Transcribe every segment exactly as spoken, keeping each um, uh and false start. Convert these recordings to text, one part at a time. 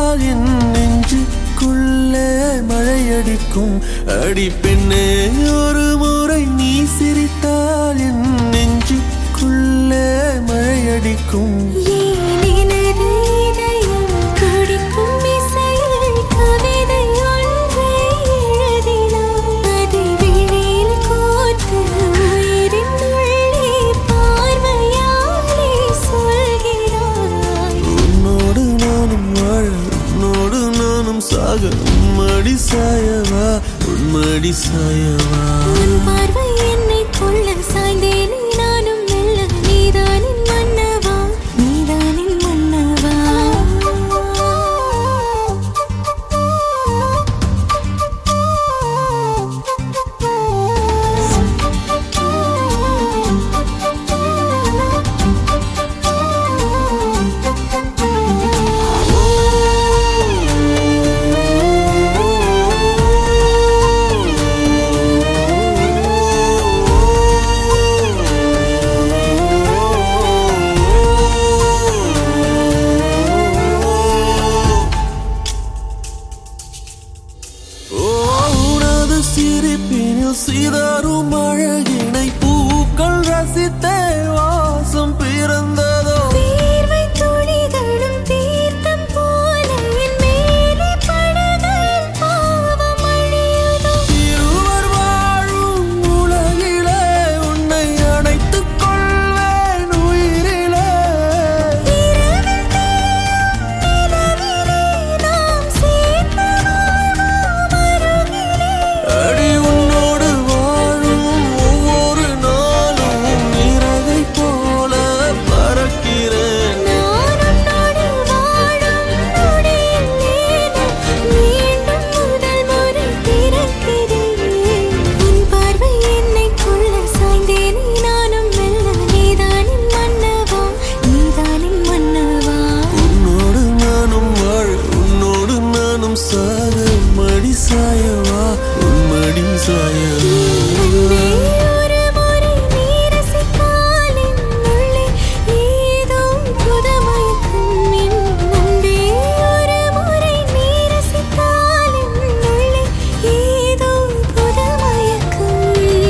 சிரித்தால் என் நெஞ்சுக்குள்ளே மழையடிக்கும். அடி பெண்ணே ஒரு முறை நீ சிரித்தால் என் நெஞ்சுக்குள்ளே மழையடிக்கும். சாக உன்மடி சாயவா உன்மடி சாயவா. உன் பார்வை என்னை கொள்ள சாய்ந்தேனே நானும் மெல்ல. நீதானின் மன்னவா நீதானின் மன்னவா. சிரிப்பினில் சிதறும் அழகினை பூக்கள் ரசித்தே வாசம் பிறந்ததோ. தீர்வை துளிகளும் தீர்த்தம் போல என் மேலே படுகையில் பாவம் அழியுதோ. இருவர் வாழும் உலகிலே உன்னை அணைத்துக் கொள்வேன் உயிரிலே. இரவில் தேயும் நிலவிலே நாம் சேர்ந்து வாழ்வோம் அருகிலே. அடி உன்னோடு வாழும் ஒவ்வொரு நாளும் இறகை போல பறக்கிறேன். நான் உன்னோடு வாழும் நொடியில் ஏனோ மீண்டும் முதல் முறை பிறக்கிறேன். உன் பார்வை என்னை கொள்ள சாய்ந்தேனே நானும் மெல்ல. நீதானின் மன்னவா நீதானின் மன்னவா. உன்னோடு நானும் வாழ உன்னோடு நானும் சாக மடி சாயவா உன்மடி சாயவா. அன்பே ஒரு முறை நீ ரசித்தால் என் உள்ளே ஏதோ புது மயக்கம். என் அன்பே ஒரு முறை நீ ரசித்தால் என் உள்ளே ஏதோ புது மயக்கம்.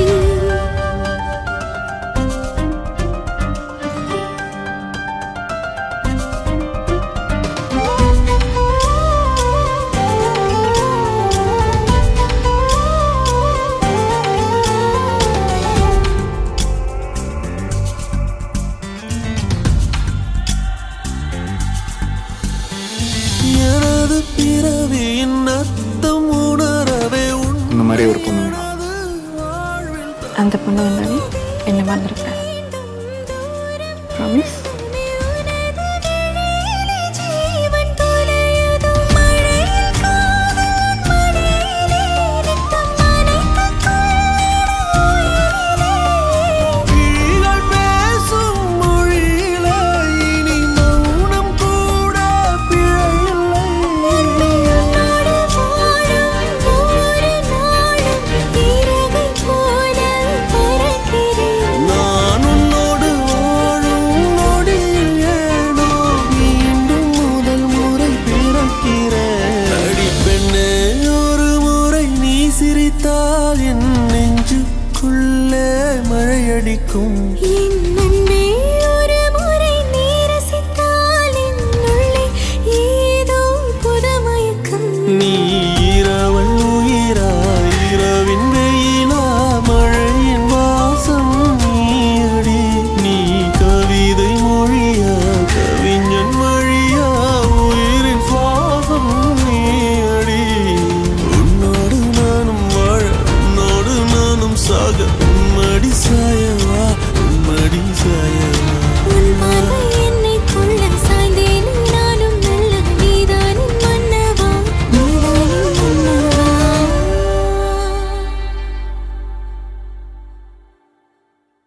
எனது பிறவியின் அர்த்தம் உணரவே இந்த மாதிரி ஒரு பொண்ணு வேணும். அந்த பொண்ணு வந்தாலே என்ன மறந்துருப்பேன். ப்ராமிஸ். ஜீவன் தொலையுதோ மழையில் காதல் மடியிலே நித்தம் நனைத்துக் கொள்ளிட உயிரிலே. விழிகள் பேசும் மொழியிலே இனி மௌனம் கூட பிழையில்லை. உன்னோடு வாழும் ஒவ்வொரு நாளும் இறகை போல பறக்கிறேன். நான் உன்னோடு வாழும் நொடியில் ஏனோ மீண்டும் முதல் முறை பிறக்கிறேன். அடி பெண்ணே ஒரு முறை நீ சிரித்தால் என் நெஞ்சுக்குள்ளே மழையடிக்கும். என் அன்பே ஒரு முறை நீ ரசித்தால் என் உள்ளே ஏதோ புது மயக்கம். நீ இரவல் உயிரா இரவின் வெயிலா மழையின் வாசம் நீயடி. நீ கவிதை மொழியா கவிஞன் மொழியா உயிரின் சுவாசம் நீயடி. உன்னோடு நானும் வாழ உன்னோடு நானும் சாக உன்மடி சாயவா உன்மடி சாயவா.